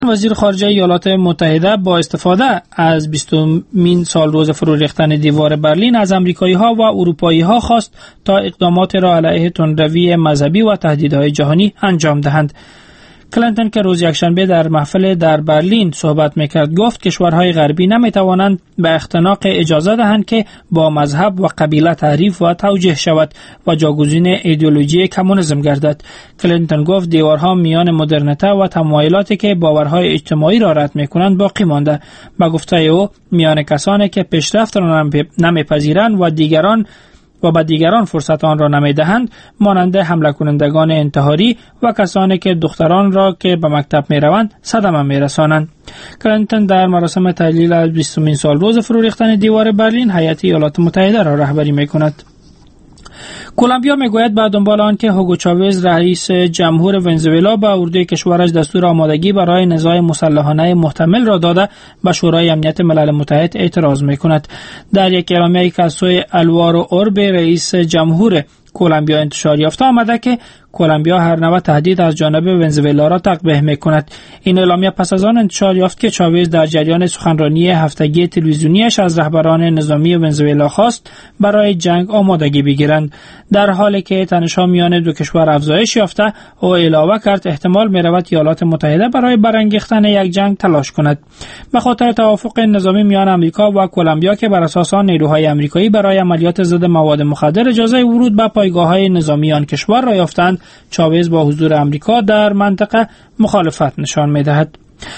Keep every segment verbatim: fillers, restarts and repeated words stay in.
وزیر خارجه ایالات متحده با استفاده از بیستمین سال روز فرو ریختن دیوار برلین از آمریکایی‌ها و اروپایی‌ها خواست تا اقدامات را علیه تندروی مذهبی و تهدیدهای جهانی انجام دهند. کلینتون که روز یکشنبه در محفل در برلین صحبت میکرد گفت کشورهای غربی نمیتوانند به اختناق اجازه دهند که با مذهب و قبیله تعریف و توجیه شود و جاگزین ایدئولوژی کمونیسم گردد. کلینتون گفت دیوارها میان مدرنیته و تمایلاتی که باورهای اجتماعی را رد میکنند باقی مانده. به گفته او میان کسانی که پیشرفت را نمیپذیرند و دیگران و به دیگران فرصت آن را نمیدهند مانند حمله کنندگان انتحاری و کسانی که دختران را که به مکتب میروند صدمه میرسانند. کلینتون در مراسم تحلیل از بیستمین سال روز فرو ریختن دیوار برلین هیئت ایالات متحده را رهبری میکند. کلمبیا میگوید به دنبال آن که هوگو چاوز رئیس جمهور ونزوئلا به اردوی کشورش دستور آمادگی برای نزاع مسلحانه محتمل را داده به شورای امنیت ملل متحد اعتراض میکند. در یک اعلامیه که از سوی الوارو اوربه رئیس جمهور کلمبیا انتشار یافته آمده که کلمبیا هر نوع تهدید از جانب ونزوئلا را تقبیح میکند. این اعلامیه پس از آن انتشار یافت که چاوز در جریان سخنرانی هفتگی تلویزیونیش از رهبران نظامی ونزوئلا خواست برای جنگ آمادگی بگیرند. در حالی که تنش‌ها میان دو کشور افزایش یافته، او علاوه کرد احتمال می‌رود ایالات متحده برای برانگیختن یک جنگ تلاش کند. به خاطر توافق نظامی میان آمریکا و کلمبیا که بر اساس آن نیروهای آمریکایی برای عملیات ضد مواد مخدر اجازه ورود به پایگاه‌های نظامی آن کشور را یافتند، چاوز با حضور آمریکا در منطقه مخالفت نشان می‌دهد.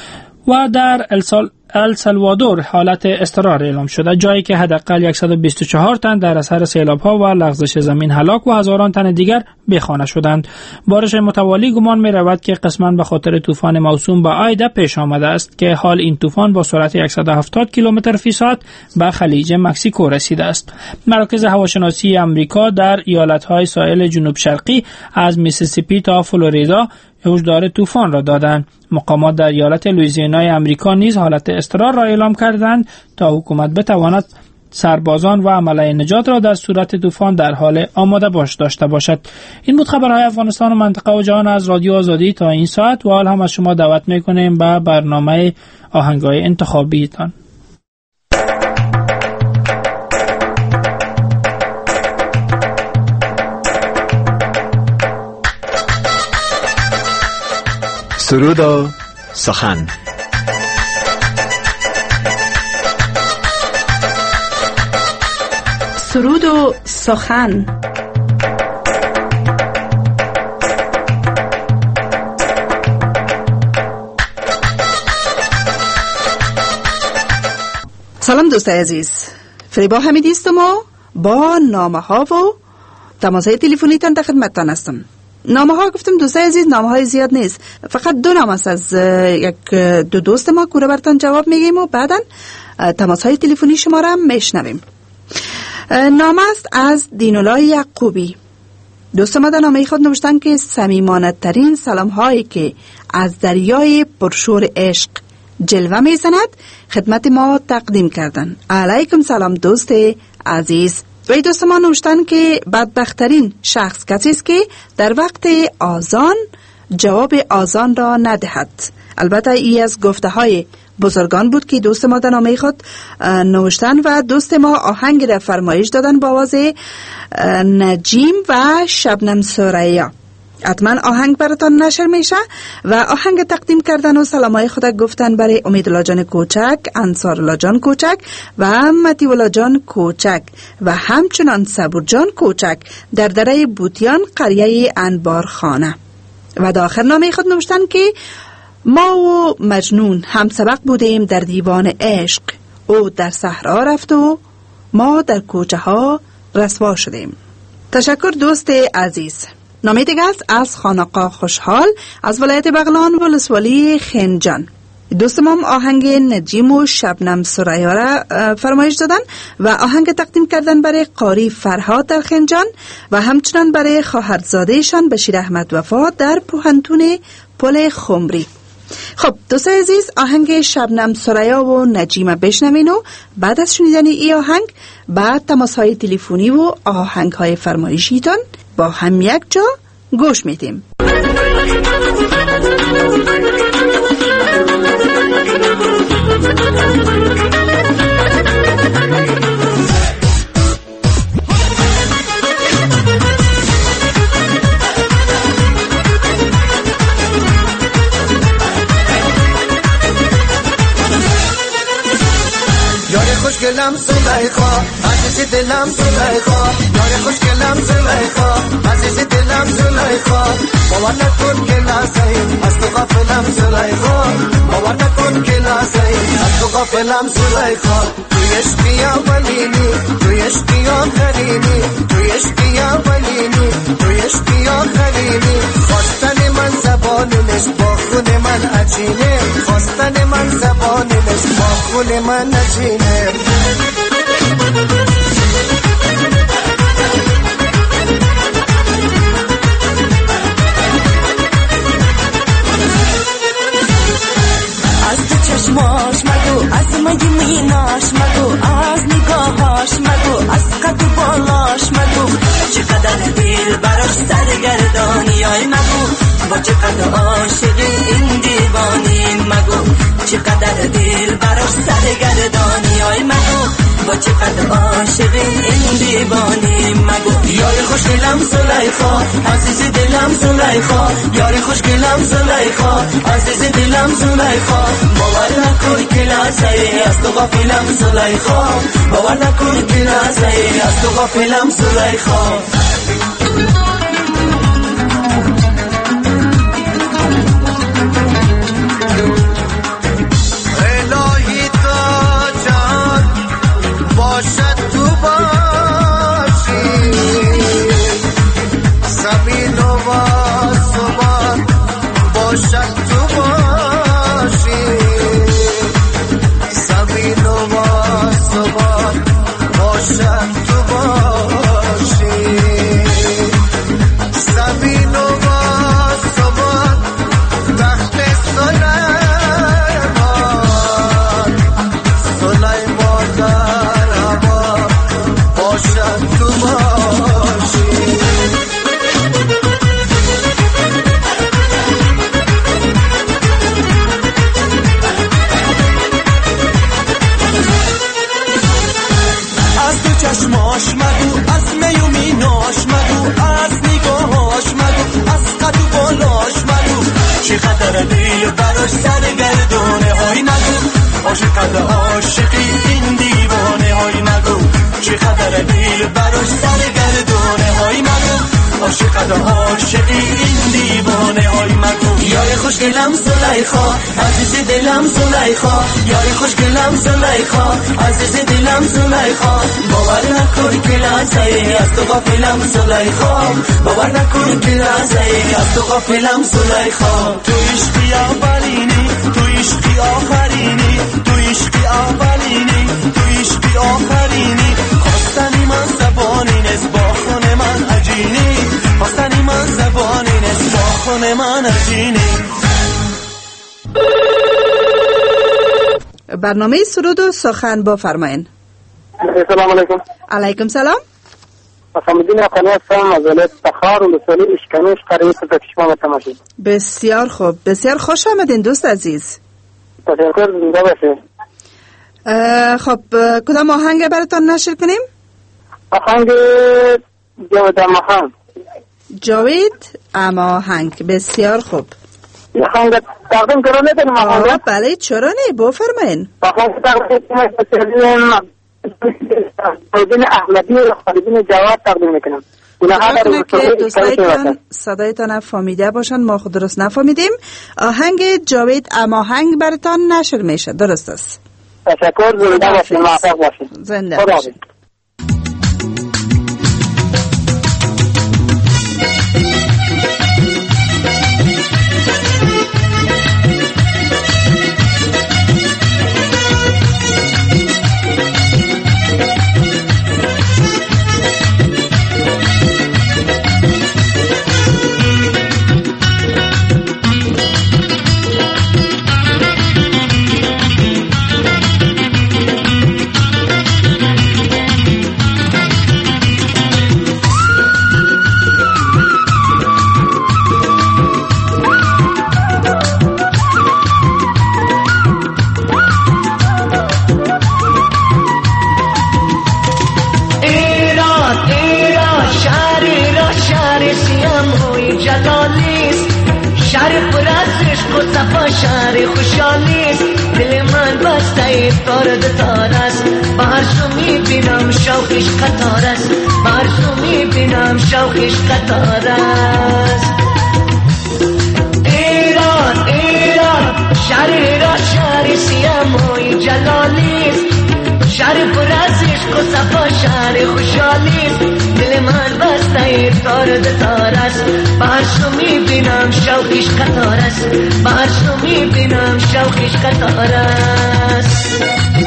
و در السال السالوادور حالت اضطرار اعلام شده، جایی که حداقل صد و بیست و چهار تن در اثر سیلاب‌ها و لغزش زمین هلاک و هزاران تن دیگر بی‌خانه شدند. بارش متوالی گمان می‌رود که قسماً به خاطر طوفان موسوم به آیدا پیش آمده است که حال این طوفان با سرعت صد و هفتاد کیلومتر فی ساعت به خلیج مکزیکو رسیده است. مراکز هواشناسی آمریکا در ایالت‌های ساحل جنوب شرقی از میسیسیپی تا فلوریدا هشدار طوفان را دادند. مقامات در ایالت لوئیزیانای آمریکا نیز حالت اضطرار را اعلام کردند تا حکومت بتواند سربازان و عمله نجات را در صورت طوفان در حال آماده باش داشته باشد. این بود خبرهای افغانستان و منطقه و جهان از رادیو آزادی تا این ساعت و حال هم از شما دعوت می‌کنیم به برنامه آهنگای انتخابیتان. سرود و سخن. سرود و سخن. سلام دوستای عزیز، فریبا حمیدی هستم و با نامه ها و تماس‌های تلفنیتان در خدمتتان هستم. نامه ها گفتم دوستای عزیز، نامه های زیاد نیست، فقط دو نامه است از یک دو دوست ما که براتون جواب میگیم و بعداً تماس های تلفنی شما را میشنویم. نامه است از دینالله یعقوبی. دوست ما در نامه خود نوشتن که صمیمانه ترین سلام هایی که از دریای پرشور عشق جلوه میزند خدمت ما تقدیم کردن. علیکم سلام دوست عزیز. و دوست ما نوشتن که بدبخترین شخص کسی است که در وقت آذان جواب آذان را ندهد. البته ای از گفته های بزرگان بود که دوست ما در نامه خود نوشتن و دوست ما آهنگ را فرمایش دادن با آواز نجیم و شبنم ثریا. حتما آهنگ براتان نشر میشه و آهنگ تقدیم کردن و سلامای خود گفتن برای امیدالله جان کوچک، انصارالله جان کوچک و مطیعالله جان کوچک و همچنان صبور جان کوچک در دره بوتیان قریه انبارخانه. و در آخر نامه خود نوشتن که ما و مجنون هم سبق بودیم در دیوان عشق، او در صحرا رفت و ما در کوچه ها رسوا شدیم. تشکر دوست عزیز. نامه دیگه است از خانقاه خوشحال از ولایت بغلان ولسوالی خنجان. دوست ما آهنگ نجیم و شبنم ثریا را فرمایش دادن و آهنگ تقدیم کردن برای قاری فرهاد در خنجان و همچنان برای خواهرزادهشان بشیر احمد وفا در پوهنتون پل خمری. خب دوست عزیز، آهنگ شبنم ثریا و نجیم بشنوین و بعد از شنیدن این آهنگ بعد تماس‌های تلفنی و آهنگ‌های فرمایشیتان با هم یک جا گوش میدیم. خوشگلم زلیخا عزیز دلم زلیخا یار خوشگلم زلیخا عزیز دلم زلیخا باور نکن که لحظه از تو غافلم زلیخا باور نکن که لحظه از تو غافلم زلیخا توی عشقی اولینی توی عشقی آخرینی توی عشقی اولینی توی عشقی آخرینی خواستن من زبانی نیست با خون من عجینه خواستن من زبانی نیست با خون من عجینه از تو چشماش مگو از مگی میناش مگو از نگاهاش مگو از قد بالاش مگو چقدر دل براش سرگردانی های مگو با چقدر عاشقی این دیوانی مگو چقدر دل براش سرگردانی های مگو با چقدر عاشقی این دیوانی مگو یار خوشگلم زلیخا عزیز دلم زلیخا یار خوشگلم زلیخا عزیز دلم زلیخا باور نکن که لحظه از تو غافلم زلیخا باور نکن که لحظه از تو غافلم زلیخا الهی تا جان باشد تو باشی زمین و آسمان باشد تو باشی زمین و آسمان باشد تو باشی زمین و آسمان تحت سلیمان سلیمان در هوا باشد تو باشی از تو چشماش مگو از میو میناش مگو از نگاهاش مگو از قد و بالاش مگو چقدر دل براش سرگردونه های مگو چقدر عاشقی این دیوانه های مگو چقدر دل براش سرگردونه های مگو چقدر عاشقی این دیوانه های مگو یار خوشگلم زلیخا عزیز دلم زلیخا یار خوشگلم زلیخا عزیز دلم زلیخا باور نکن که لحظه از تو غافلم زلیخا باور نکن که لحظه از تو غافلم زلیخا تو عشقی اولینی تو عشقی آخرینی تو عشقی اولینی تو عشقی آخرینی خواستنی من زبانی نیست با خون من عجینی خواستنی من زبانی نیست با خون من عجینی برنامه سرود و سخن با فرماین. السلام علیکم. علیکم سلام. حسام‌الدین افغانی هستم از ولایت تخار ولسوالی اشکنوش قریب به کشمام تماشی. بسیار خوب، بسیار خوش آمدین دوست عزیز. تشکر، زنده باشید. خب کدام آهنگ براتون نشر کنیم؟ آهنگ جاوید اماهنگ. جاوید اماهنگ، بسیار خوب. آهنگ تقدیم کنم نداریم آهنگ؟ بله چرا نه، بفرمایین. آهنگ تقدیم کنم خالدین احمدی و خالدین جواد تقدیم میکنم. نکنه که دوستایتان صدایتان فهمیده باشن، ما خود درست نفهمیدیم. آهنگ جاوید اماهنگ براتان نشر میشه، درست است؟ تشکر، زنده باشید، موفق باشید. زنده باشید. شهر خوشحالیست، دل من بسته تارد تار است بهر شو میبینم شوقش قطار است بهر شو میبینم شوقش قطار است ایران ایران شهر را شهر سیاموی جلالی است شهر پر از عشق و صفا شهر خوشحالی است دل من بسته تارد تار است بهر شو میبینم شوقش قطار است بهر شو میبینم شوقش قطار است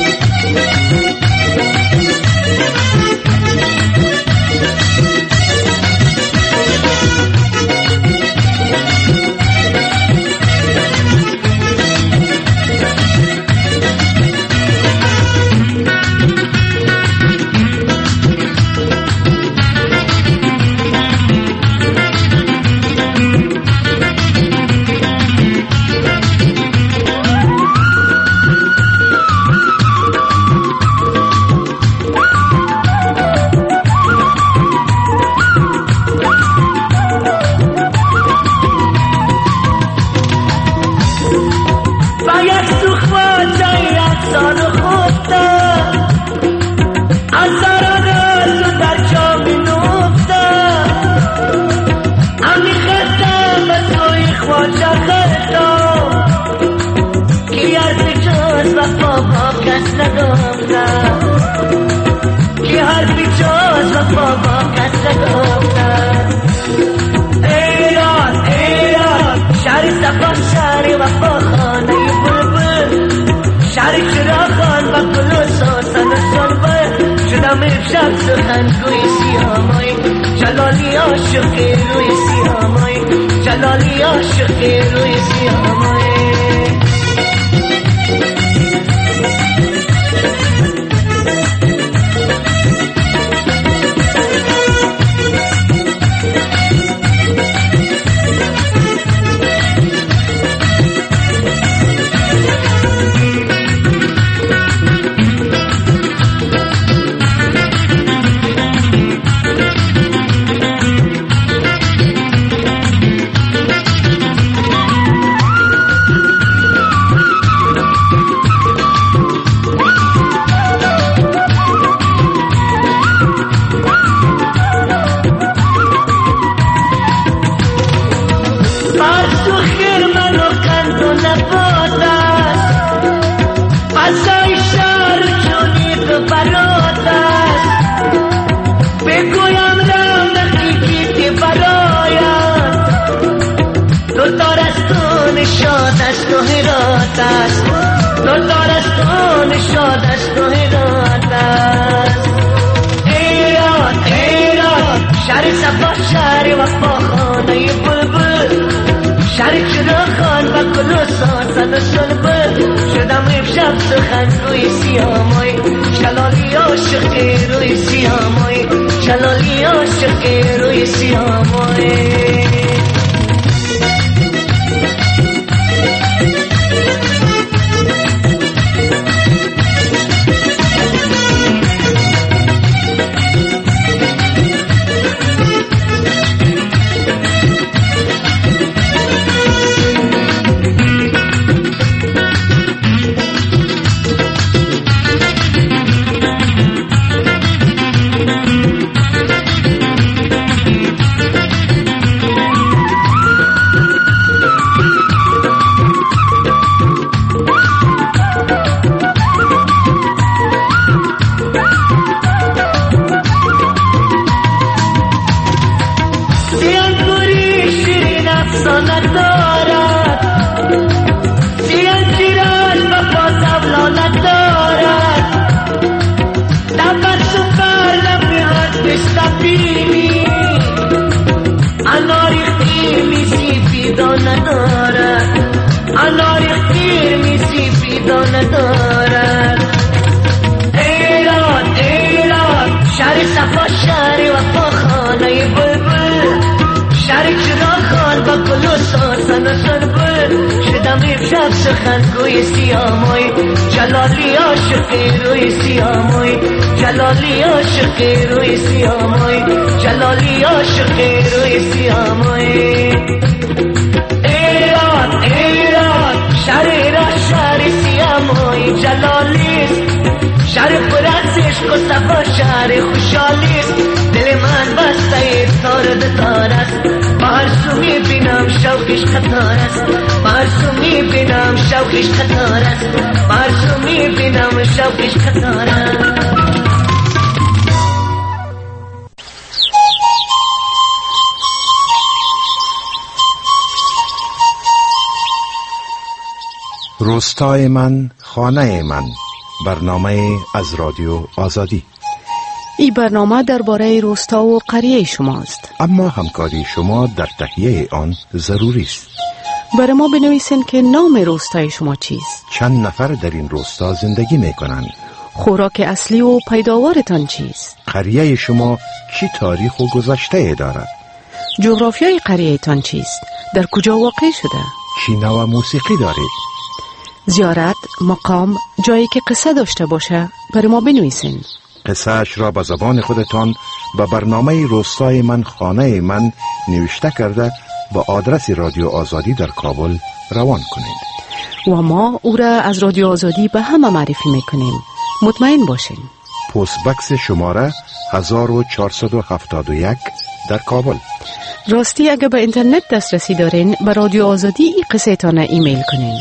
شب سخن گوی سیامای جلالی عاشق روی سیامای جلالی عاشق روی سیامای سخنگوی سیامای جلالی عاشق روی سیامای جلالی عاشق روی سیامای سخنگوی سیامای جلالی عاشق روی سیامای جلالی عاشق روی سیامای جلالی عاشق روی سیامای ایران ایران شهر را شهر سیامای جلالی عشق و صفا شهر خوشحالی دل من بسته تار به تار است مرسوم میبینم شوقش خطار است مرسوم میبینم شوقش خطار است مرسوم میبینم شوقش خطار است. روستای من خانه من، برنامه از رادیو آزادی. این برنامه درباره روستا و قریه شماست، اما همکاری شما در تهیه آن ضروری است. برای ما بنویسین که نام روستای شما چیست، چند نفر در این روستا زندگی می کنند، خوراک اصلی و پیداوارتان چیست، قریه شما چی تاریخ و گذشته دارد، جغرافیای قریه تان چیست، در کجا واقع شده، چی نوع موسیقی دارید. زیارت، مقام، جایی که قصه داشته باشه برای ما بنویسین. قصه اش را به زبان خودتان به برنامه روستای من خانه من نوشته کرده با آدرس رادیو آزادی در کابل روان کنید و ما او را از رادیو آزادی به همه معرفی میکنیم. مطمئن باشین. پست بکس شماره هزار و چهارصد و هفتاد و یک در کابل. راستی اگه به اینترنت دسترسی دارین به رادیو آزادی ای قصه تانه ایمیل کنین.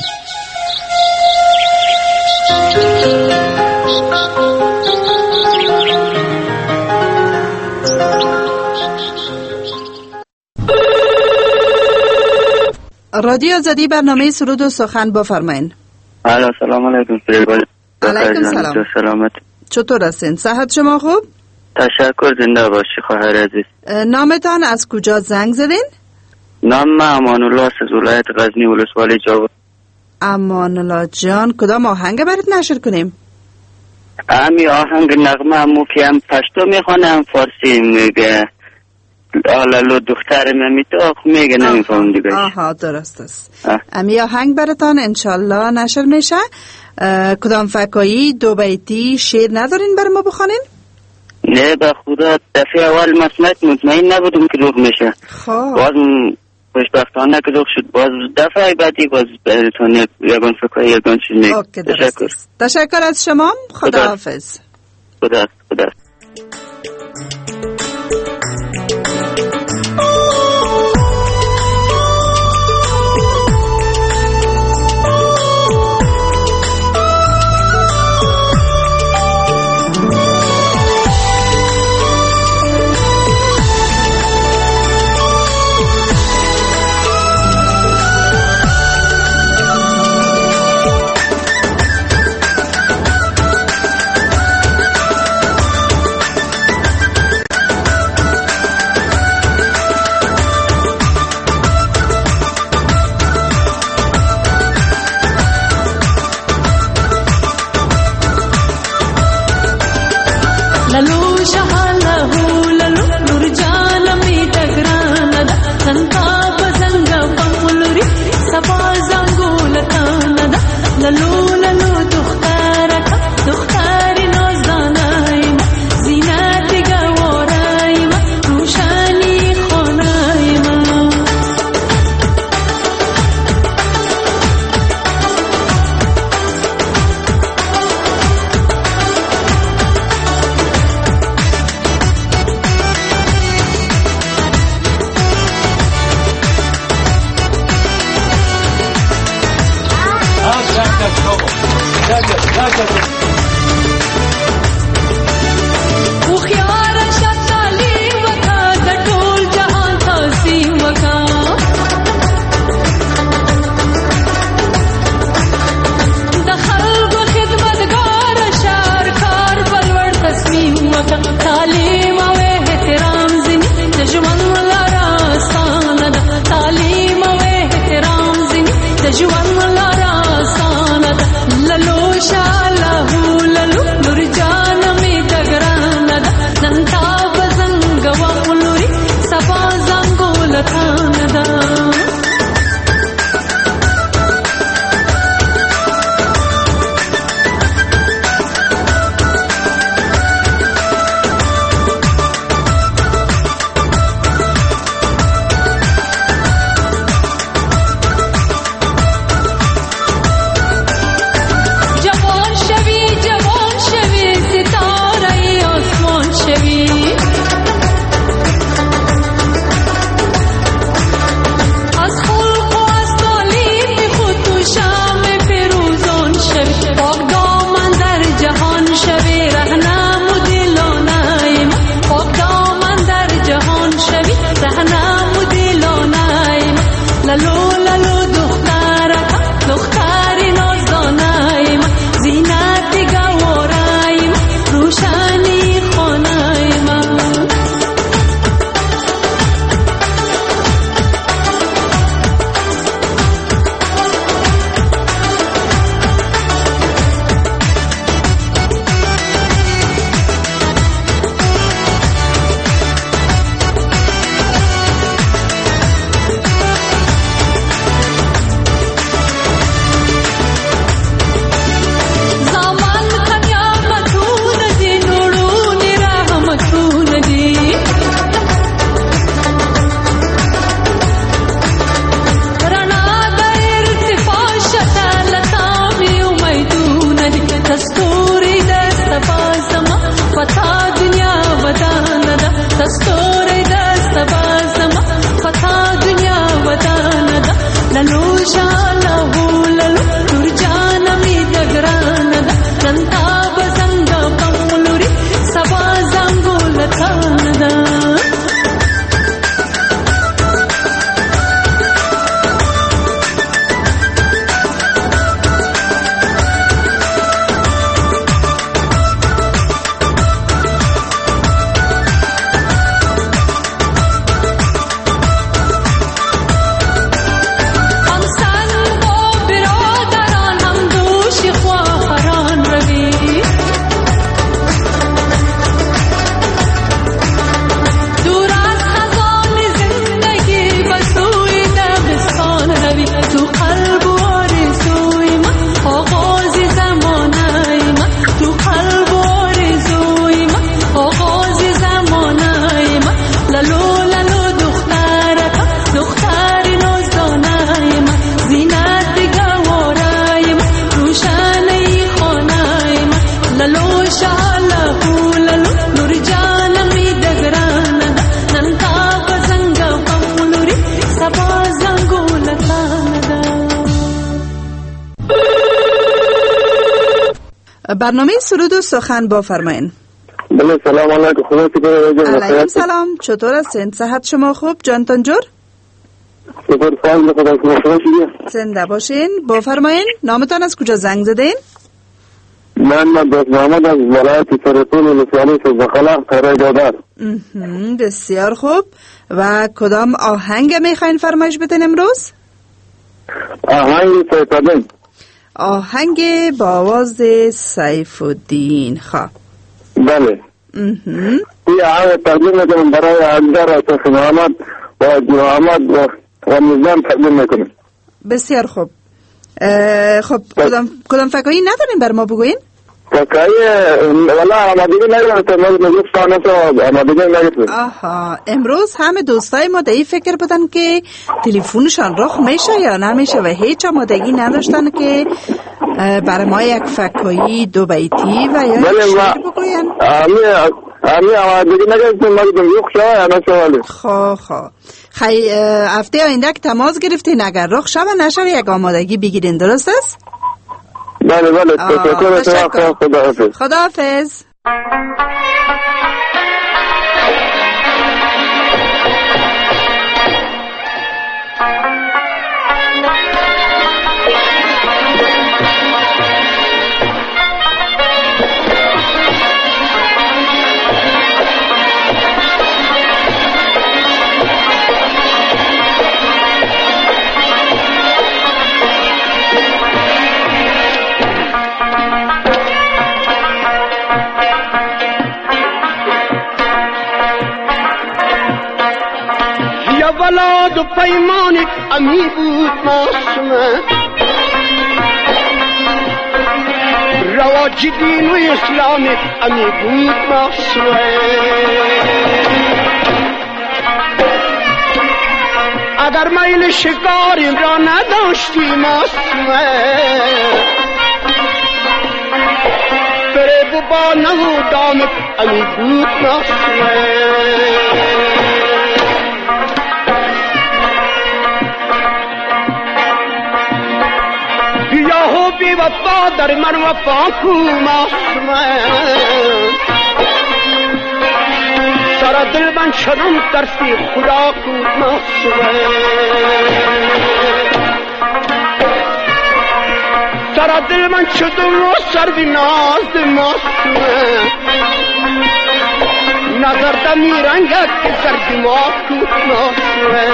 رادیو آزادی برنامه سرود و سخن بفرمایین. الو سلام علیکم. علیکم سلام. سلامت. چطور هستین؟ صحت شما خوب؟ تشکر. زنده باشی خواهر عزیز. نامتان از کجا زنگ زدین؟ نام من امان الله از ولایت غزنی ولسوالی جواد. امان الله جان، کدام آهنگ برات نشر کنیم؟ امی آهنگ نغمه امو که هم پشتو میخوانه هم فارسی میگه. آلالو دختر ممیتو میگه نمیفهم دیگه. آها درست است. امی آهنگ براتان انشالله نشر میشه. کدام فکایی دو بیتی شعر ندارین بر ما بخوانین؟ نه به خدا دفعه اول مسمت مطمئن نبودم که روغ میشه. خب باز خوشبختانه که روغ شد. باز دفعه بعدی باز براتون یگان فکایی یگان چیز میگه. تشکر. تشکر از شما. خدا حافظ. خدا خدا. جوان لارا سانت للو شاله برنامه سرود و سخن با فرمایین. بله سلام علیکم. خدا شکر. علیکم سلام. چطور هستین؟ صحت شما خوب؟ جانتان جور؟ شکر فضل خدا شما خوبه. زنده باشین. با فرمایین. نامتان از کجا زنگ زدین؟ من من دوست محمد از ولایت سرطان ولسوالی سزخلا قرار دادر. بسیار خوب. و کدام آهنگ میخواین فرمایش بدین امروز؟ آهنگ سیف الدین. آهنگ با آواز سیف الدین. خواه بله. این آهنگ تقدیم میکنم برای اندر شیخ محمد و محمد و, و نظام تقدیم میکنم. بسیار خوب. خب کدام کدام فکایی ندارین بر ما بگوین؟ فکایی والا آمادگی ندارم تا نگفت سانه تو آمادگی نگفت. آها امروز همه دوستای ما دایی فکر بودن که تلفنشان رخ میشه یا نمیشه و هیچ آمادگی نداشتن که برای ما یک فکایی دو بیتی و یا شعر بگوین. آمی آمی آمادگی نگفتم مگم رخ شو یا نشوالی. خب خب خی هفته آینده که تماس گرفتین اگر رخ شو و نشو یک آمادگی بگیرین درست است؟ بله بله تشکر شما. خداحافظ. خداحافظ. ولاد و پیمان امی بود معصومه رواج دین و اسلام امی بود معصومه اگر میل شکار این را نداشتی معصومه فریب و با نهو دامت امی بود معصومه بی وفا در من وفا کو معصومه سر دل من شدم ترسی خدا کو معصومه سر دل من شدم و سر بی ناز معصومه نظر دمی رنگت که سر دماغ کو معصومه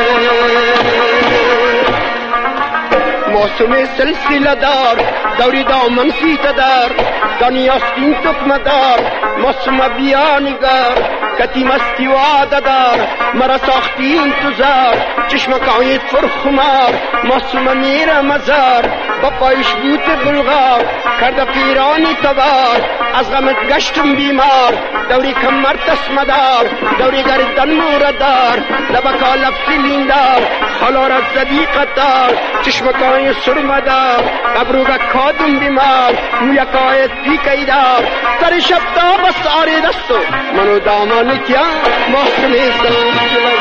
معصومه سلسله دار دوری دامن سیت دار دانیاستین تکمه دار معصومه بیا نگار کتی مستی وعده دار مرا ساختی انتظار چشمکایت فرخمار معصومه میره مزار با پایش بوت بلغار کرده پیرانی تبار از غمت گشتم بیمار دوری کمر تسمدار دوری گردن موردار لبکا لفظی لیندار خلار از زدی قطار چشمکای سرمدار قبروگا کادم بیمار مویکایت پی کیدار سر شب تا بس آری دستو منو دامان کیا محسن سلسله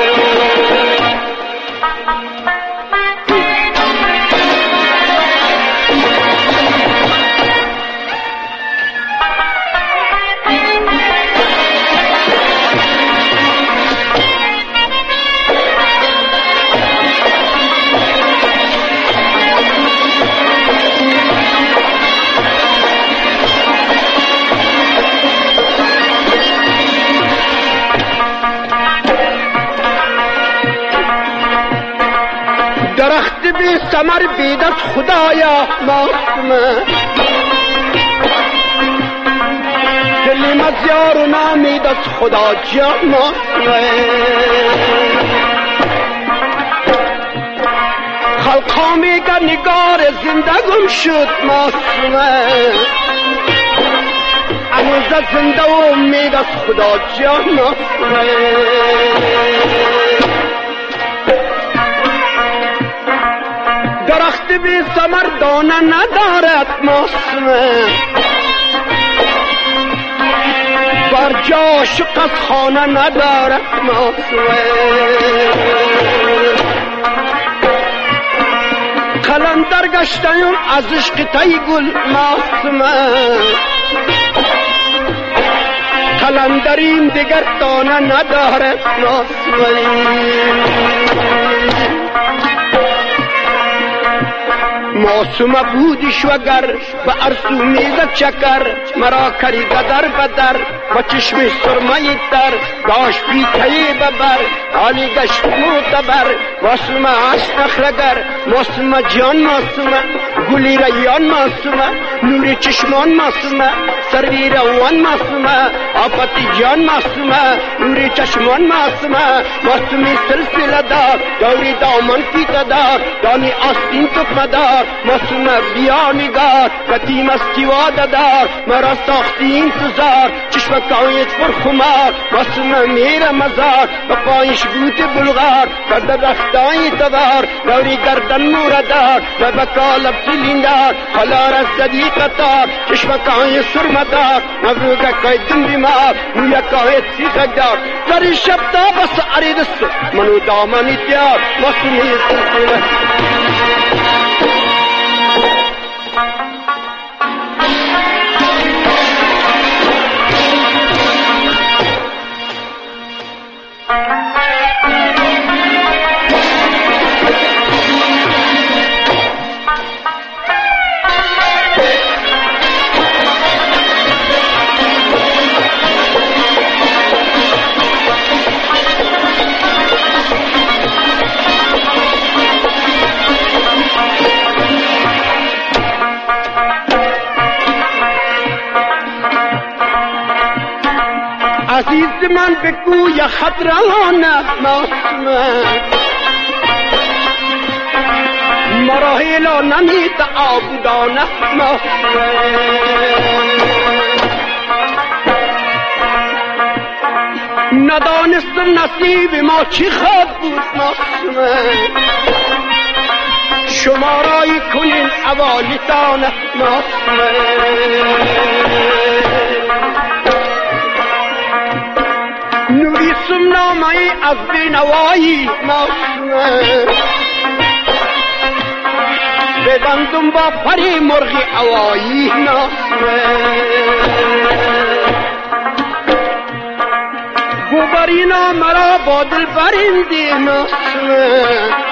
درخت بی ثمر بید از خدایا معصومه دلی مزیار و نامید از خدا جا معصومه خلقا میگه نگار زندگم شد معصومه انوزه زنده و امید از خدا جا معصومه درخت بی ثمر دانه ندارد معصومه بر جا شق از خانه ندارد معصومه قلندر گشتیم از عشق تای گل ماسمه قلندریم دیگر دانه نداره ناسمه معصومه بودیش وگر به ارسو میزد چکر مرا کری بدر بدر و چشم سرمایی تر داشت پیتهی ببر حالی گشت معتبر معصومه عشق نخلگر معصومه جان معصومه گلی ریان معصومه نور چشمان معصومه سروی روان معصومه آفتی جان معصومه نور چشمان معصومه معصومی سلسله دار دوری دامن پیتا دار دانی آستین تکمه دار معصومه بیا نگار قدیم استیواده دار مرا ساختی انتظار چشمکایت پرخمار معصومه میره مزار و پایش گوت بلغار کرده رختای تدار دوری گردن موردار و بکالب سلیندار حالا رزدی قطار چشمکای سرمدار مبروگه کایدن بیمار نویکایت سیخدار سر شب تا بس عریدست منو دامنی دیار معصومی سلسله عزیز من بگو یا خطرانه معصومه مراحلا نمید آبودانه معصومه ندانستم نصیب ما چی خواد بود معصومه شما رای کنین اوالیتانه معصومه نوری سمنامه از بینوایی معصومه بدندم با پری مرغی اوایی معصومه گوبرینا مرا با دل برندی معصومه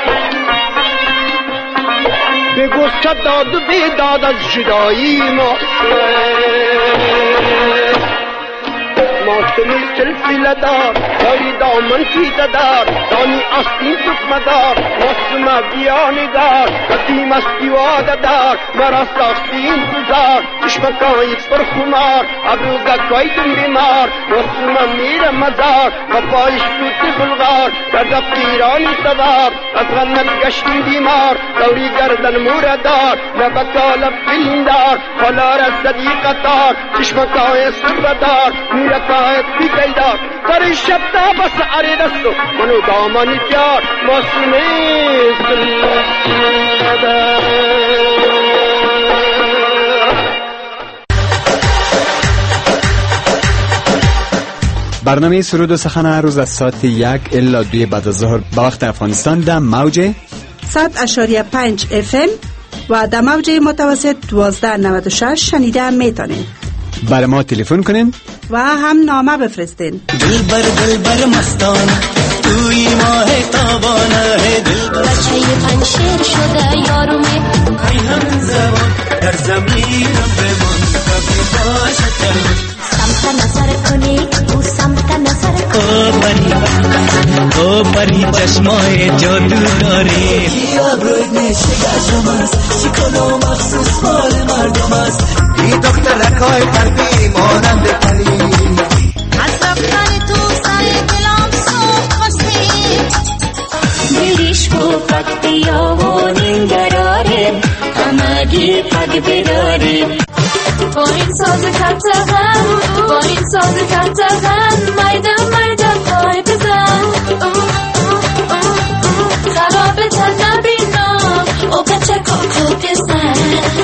بگو صد داد و بیداد از جدایی معصومه معصومی سلسله دار داری دامن پیده دار دانی آستین تکمه دار معصومه بیا نگار قدیم استیواده دار مرا ساختی انتظار چشمکای پرخمار ابروگه کایدن بیمار معصومه میره مزار و پایش توت بلغار کرده پیرانی سوار از غنت گشتی بیمار دوری گردن موردار لبکالب فیلندار حالا رزدی قطار چشمکای سردار میره کایت بی گیدار سر شب تا بس عریدستو منو دامانی پیار معصومی سلسله برنامه سرود و سخن هر روز از ساعت یک الا دوی بعد از ظهر به وقت افغانستان در موج صد اشاریه پنج اف ام و در موج متوسط دوازده نود و شش شنیده میتونید. برای ما تلفن کنین و هم نامه بفرستین. دل بر دل بر مستانه توی ماه تابانه دل بر بچه پنشیر شده یارومه ای هم زبان در زمینم بمان کبی باشه تلون سمت نظر کنی او سمت نظر کنی او بری او بری چشمای جادو داری یا بروید نیشه گشم است شکلو مخصوص مال مردم است ای دخترکای قلبی مانند پری از رفتن تو سر دلم سوخ خوشید دلیش کو پک بیا و ننگراریم همگی پک بداریم با این ساز کتغن با این ساز کتغن میدم میدم پای بزن خراب تن نبینم او کچه کاکو بزن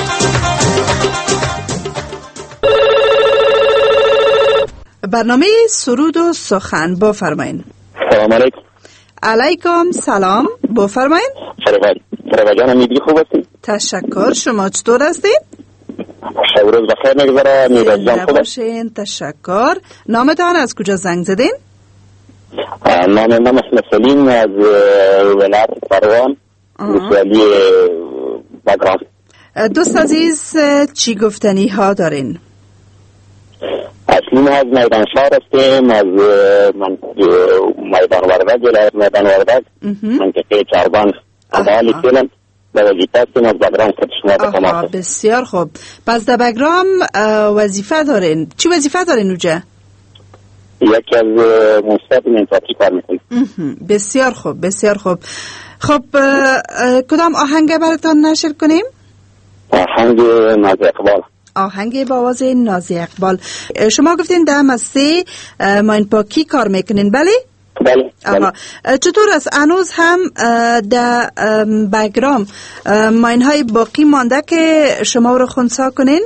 برنامه سرود و سخن بفرمایید. سلام علیکم. علیکم سلام بفرمایید. سلام فربا جان امیدی خوب هستی؟ تشکر. شما چطور هستید؟ شب روز بخیر میگذره. میراد جان خوب باشین. تشکر. نامتان از کجا زنگ زدین؟ نام من اسم سلیم از ولایت پروان ولسوالی بگرام. دوست عزیز چی گفتنی ها دارین؟ اصلی ما از میدان شهر هستیم، از منطقه میدان وردک، ولایت میدان وردک، منطقه چاربان ادالی فیلم به وظیفه هستیم. از بگرام خود شما به کمک. بسیار خوب. پس در بگرام وظیفه دارین. چی وظیفه دارین اونجا؟ یکی از مستقیم انتاکی کار میکنیم. بسیار خوب بسیار خوب. خب کدام آهنگ براتان نشر کنیم؟ آهنگ نازی اقبال. آهنگ با آواز نازی اقبال. شما گفتین در مسته ماین پاکی کار میکنین بله؟ بله. آها. چطور است هنوز هم در بگرام ماین های باقی مانده که شما رو خونسا کنین؟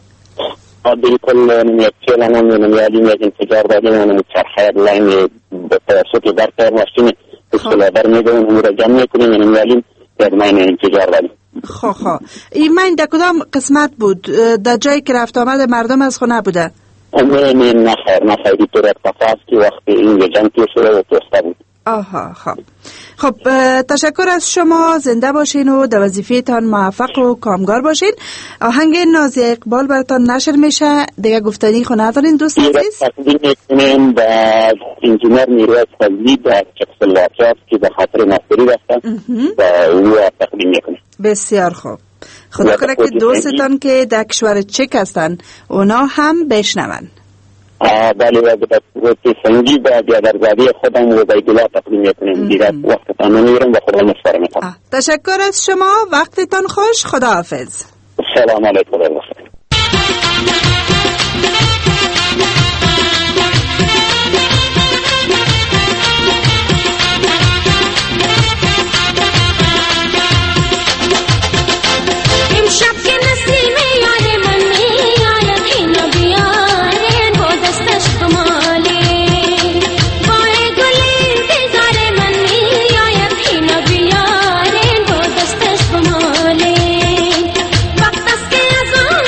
بالکل نمیتونه نمیادیم از انتظار دادیم و چرخه لاین به توسط برتر ماشین اسکلادر میدونیم اون را جمع میکنیم و نمیادیم از ماین انتظار دادیم. خب خب این ماین در کدام قسمت بود؟ در جایی که رفت آمد مردم از خونه بوده؟ نه نه نخیر نخیر طور اتفاق که وقتی این جمع شده و توسته بود. آها خب خب تشکر از شما. زنده باشین و در وظیفه‌تان موفق و کامگار باشین. آهنگ نازی اقبال براتان نشر میشه. دیگه گفتنی خو ندارین دوست عزیز؟ تقدیم میکنیم به انجینر نیروی فضلی در چکسلواکیه که به خاطر مستری رفتن و او تقدیم میکنیم. بسیار خوب. خدا کنه که دوستتان که در کشور چک هستن اونا هم بشنون. بله و به صورت سنگی و بیادرزادی خودم و بیدلا تقدیم میکنیم. دیگر وقتتان نمیرم و خدا مشفره میکنم. تشکر از شما. وقتتان خوش. خدا حافظ. سلام علیکم و رحمت. وقت است که از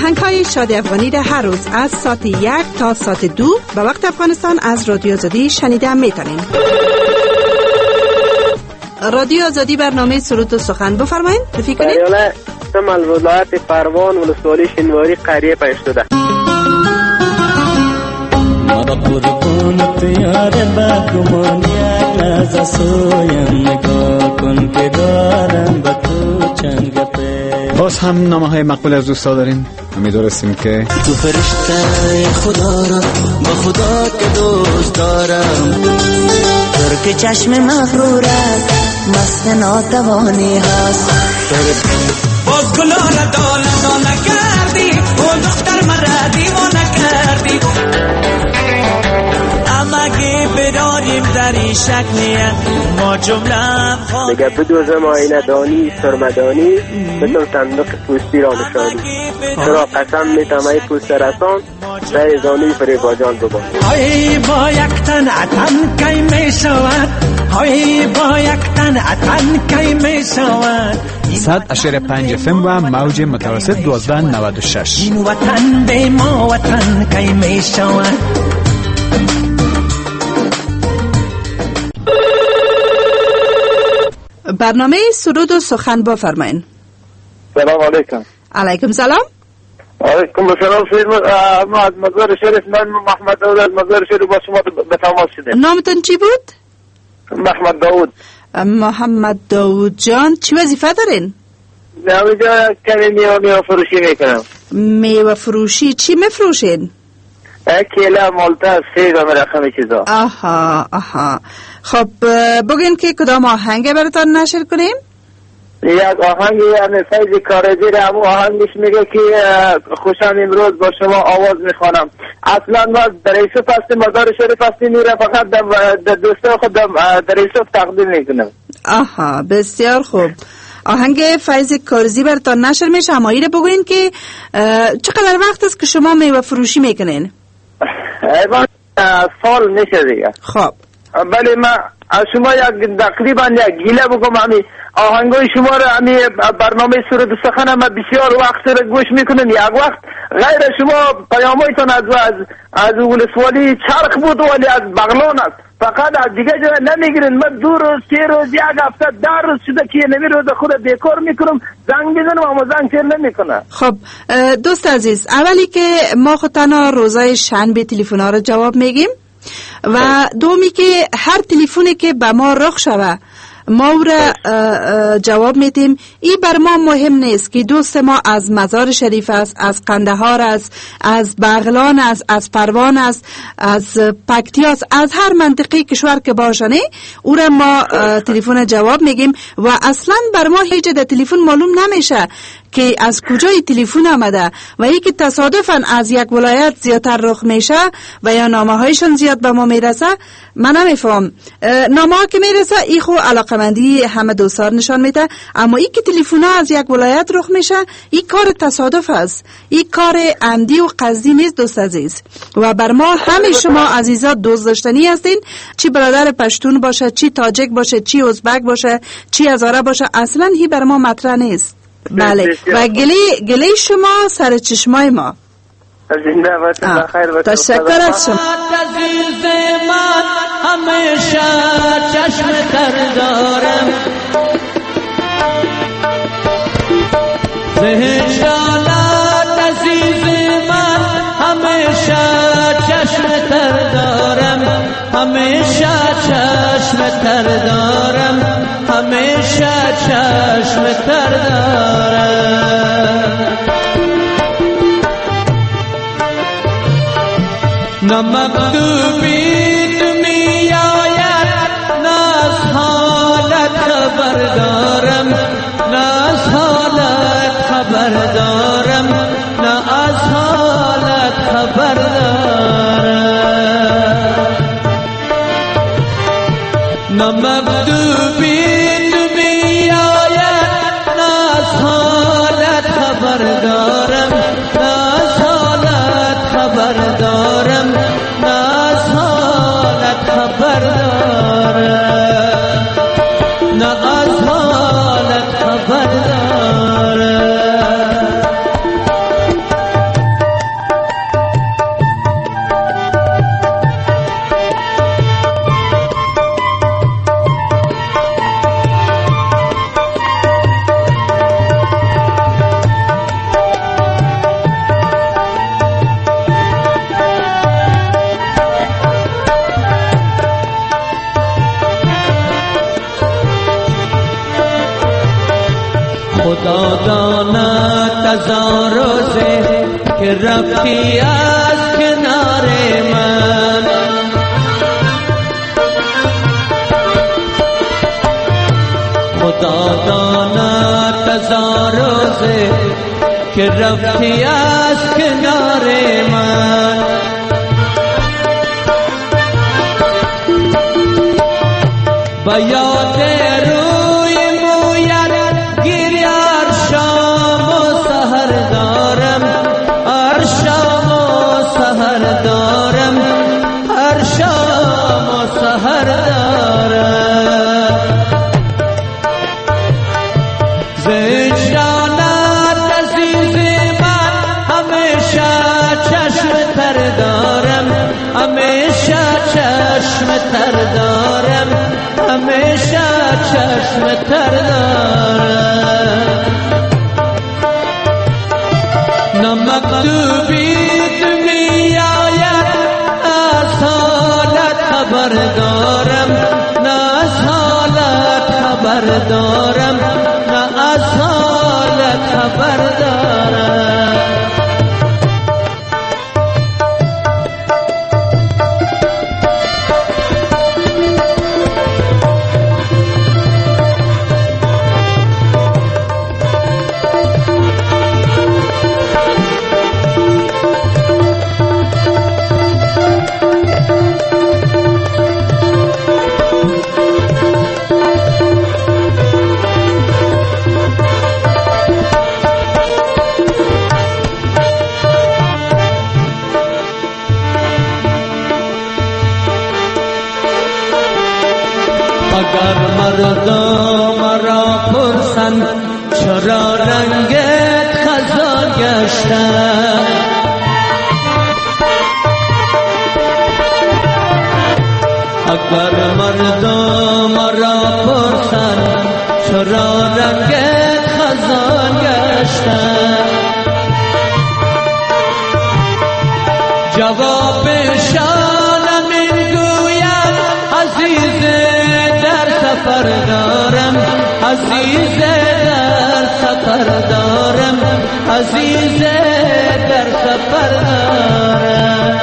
آهنگ های شادی افغانی را هر روز از ساعت یک تا ساعت دو به وقت افغانستان از رادیو آزادی شنیده میتونین. رادیو آزادی برنامه سرود و سخن بفرمایید. رفیق کنید. بله، شمال ولایت پروان ولسوالی شنواری قریه پیشتده. ما قربان پیار بگمان یک لحظه سویم نگاه کن که دارم با تو چند گپه. باز هم نامه های مقبول از دوستا داریم. امیدوارستیم که تو فرشته خدا را با خدا که دوست دارم. ترک چشم مغرورت مست ناتوانی هست. باز گلال دال دال کردی اون دختر مرا دیوانه کردی. اما که بداریم در این شک نیه ما جمله دیگه بدوزم آینه دانی سرمدانی مثل صندوق پوستی را نشانی. چرا قسم میتم ای پوست رسان سعی زانی فریباجان ببان. های با یک تن اتن کی می شود. های با یک تن اتن کی می شود. صد اشاره پنج فم و موج متوسط دوازده نود و شش. این وطن به ما وطن کی می شود. برنامه سرود و سخن بفرمایید. سلام علیکم. علیکم سلام. علیکم سلام. ما از مزار شریف، من محمد داود از مزار شریف با شما به تماس شدیم. نامتون چی بود؟ محمد داود. محمد داود جان، چی وظیفه دارین؟ نمیجا کمی میوه میوه فروشی میکنم. میوه فروشی چی میفروشین؟ کیله، مالتا، سیب و مرخم چیزا. آها آها. خب بگین که کدام آهنگ براتان نشر کنیم؟ یک آهنگ یعنی فیض کارجی را همون آهنگش میگه که خوشم امروز با شما آواز میخوانم. اصلا ما در ایسوف هستیم، مزار شریف هستیم، میره فقط در دوسته خود در ایسوف تقدیم میکنم. آها بسیار خوب. آهنگ فیض کارجی براتان نشر میشه. اما ایره بگوین که چقدر وقت است که شما میوه فروشی میکنین؟ ایوان سال میشه دیگه. خب بله، من از شما یک تقریبا یک گیله بگم، همی آهنگای شما رو همی برنامه سرود و سخن هم بسیار وقت رو گوش میکنم. یک وقت غیر شما پیامایتون از از از ولسوالی چرخ بود ولی از بغلان است، فقط از دیگه جا نمیگیرین. من دو روز سه روز یک هفته ده روز شده که نمی روز خود بیکار میکنم، زنگ میزنم اما زنگ تیر نمیکنه. خب دوست عزیز، اولی که ما خود تنها روزای شنبه تلفن‌ها رو جواب میگیم و دومی که هر تلفنی که به ما رخ شوه ما او را جواب میدیم. این بر ما مهم نیست که دوست ما از مزار شریف است، از قندهار است، از بغلان است، از پروان است، از پکتیا است، از هر منطقه کشور که باشنه او را ما تلفن جواب میگیم و اصلا بر ما هیچ در تلفن معلوم نمیشه که از کجای تلفن آمده و یکی تصادفاً از یک ولایت زیادتر رخ میشه و یا نامه هایشان زیاد به ما میرسه. من نمیفهم نامه ها که میرسه ای خو علاقمندی همه دوستان نشان میده، اما ای که تلفن ها از یک ولایت رخ میشه این کار تصادف است، این کار عمدی و قصدی نیست دوست عزیز. و بر ما همه شما عزیزا دوست داشتنی هستین، چی برادر پشتون باشه، چی تاجک باشه، چی ازبک باشه، چی هزاره باشه، اصلا هی بر ما مطرح نیست. بله و گلی گلی شما سر چشمای ما. زنده باشید، بخیر باشید. تشکر از شما. عزیز من همیشه چشم تر دارم، زهشانت عزیز من همیشه چشم تر دارم، همیشه چشم تر دارم، همیشه چشم تر دارم. نمکتوبی تو می آید، ناز حالت خبر دارم، ناز حالت خبر دارم، ناز حالت خبر دارم. نمکتوبی تو می آید، ناز حالت خبر دارم، ناز حالت خبر دارم، ناز حالت خبر دارم، ناز حالت خبر دارم. که رفتی از کنار من. خدا داند هزار روزه که رفتی از کنار من. با یاد روی مویت گیری هر شام و سحر دارم، هر شام و سحر دارم، هر شام و سحر دارم. زنجانت عزیز من همیشه چشم تر دارم، همیشه چشم تر دارم، همیشه چشم تر دارم. نمکتوبی تو می آید از حالت خبر دارم، نه از حالت خبر دارم، نه از حالت خبر دارم. اگر مردم مرا پرسند چرا رنگت خزان گشته، اگر مردم مرا پرسند چرا رنگت خزان گشته، جوابشان من گویم عزیز سفر دارم، عزیز در سفر دارم، عزیز در سفر دارم.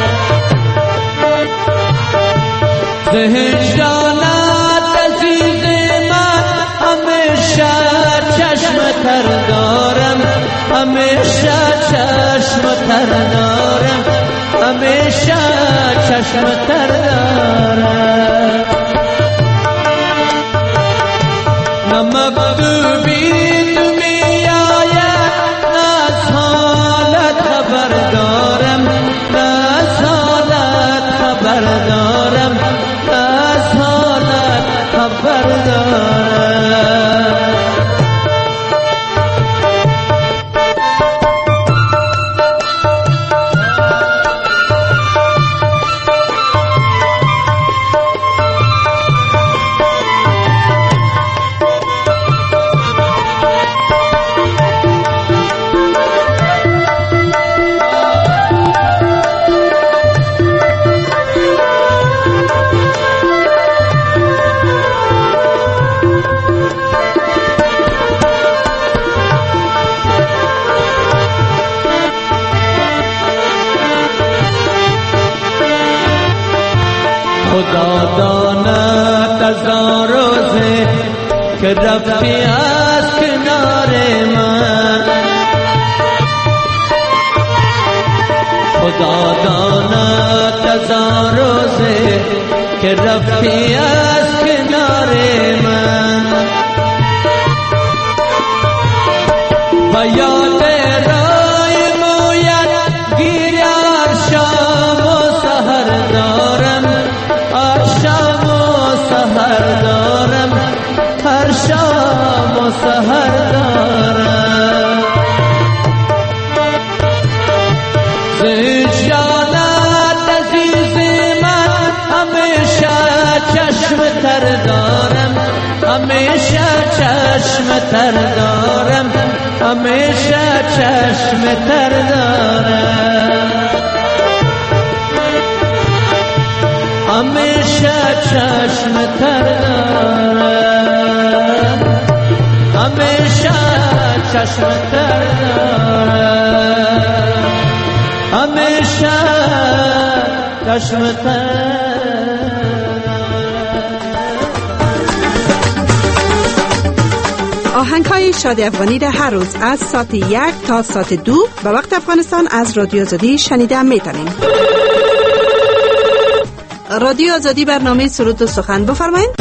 زهجانت عزیز من همیشه چشم تر دارم، همیشه چشم تر دارم، همیشه چشم تر دارم. مکتوبی تو می آید از حالت خبر دارم، از حالت خبر دارم، از حالت خبر دارم. خدا داند هزار روزه که رفتی از کنار من. خدا داند هزار روزه که رفتی از کنار من. و یاد رای مویت گیری هر شام و سحر دارم، هر شام و سحر دارم، هر شام و سحر دارم. زنجانت عزیز من همیشه چشم تر دارم، همیشه چشم تر دارم، همیشه چشم تر دارم. همیشه چشم تر دارم، همیشه چشم تر دارم. چشم تر. آهنگ های شادی افغانی را هر روز از ساعت یک تا ساعت دو به وقت افغانستان از رادیو آزادی شنیده میتونیم. رادیو آزادی برنامه سرود و سخن بفرمایید.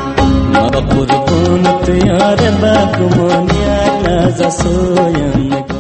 ما قربون تو یار با گمان یک لحظه سویم